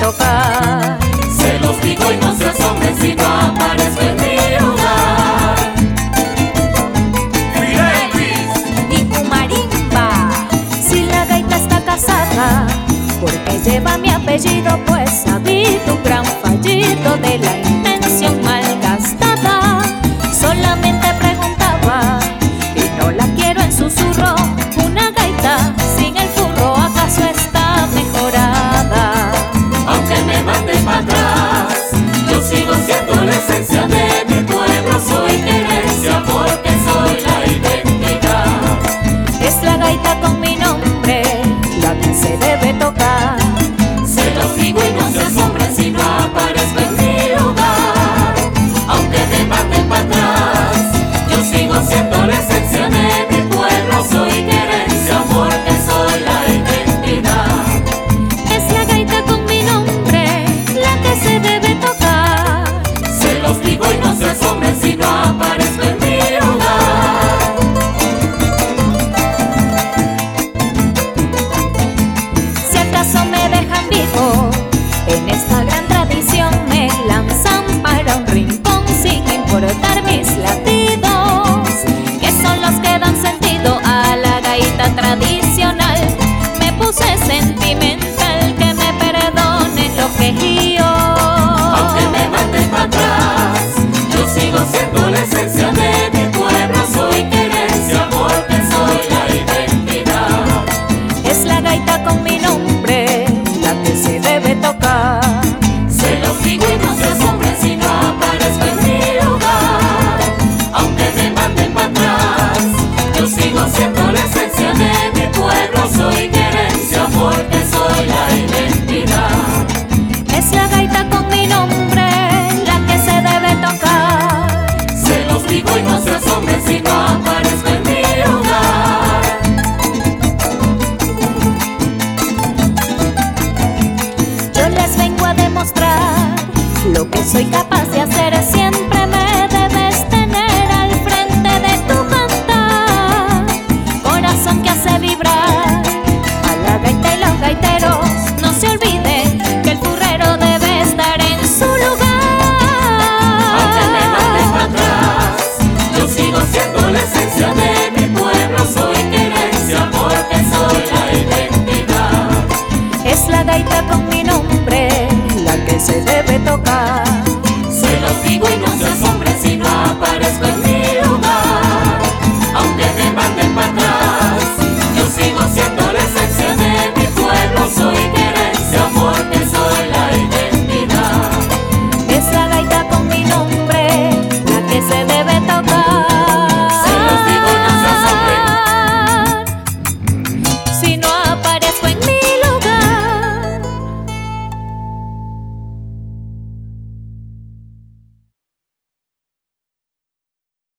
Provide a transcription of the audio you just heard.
tocar. Se los digo y no se asombren si no aparezco en mi lugar. Y Cumarimba, si la gaita está casada, porque lleva mi apellido, pues ha habido un gran fallido de la intención malgastada. Solamente preguntaba y no la quiero en susurro. Una gaita sin el furro, ¿acaso está mejorada? Aunque me manden para atrás, yo sigo siendo la esencia de mi pueblo. Soy querencia porque soy la identidad. Es la gaita con mi nombre la que se debe tocar. Se los digo y no se asombren si no aparezco en mi lugar. Aunque me manden para atrás, yo sigo siendo la esencia de mi pueblo. Soy querencia porque soy la identidad. Es la gaita con mi nombre la que se debe tocar. Se los digo y no se asombren si no aparezco en mi lugar. Si acaso me dejan vivo en esta gran tradición, me lanzan para un rincón sin importar mis latidos, que son los que dan sentido a la gaita tradicional. Me puse sentimental, que me perdonen lo que yo. Aunque me manden para atrás, yo sigo siendo la esencia de mi pueblo. Soy querencia porque soy la identidad. Es la gaita con mi nombre la que se debe tocar. Se los digo y no se asombren si no aparezco en mi lugar. Aunque me manden para atrás, yo sigo siendo la esencia de mi pueblo. Soy querencia porque soy la identidad. Es la gaita con mi nombre la que se debe tocar. Se los digo y no se asombren si no aparezco en mi lugar. Yo les vengo a demostrar lo que soy capaz de hacer. Siempre me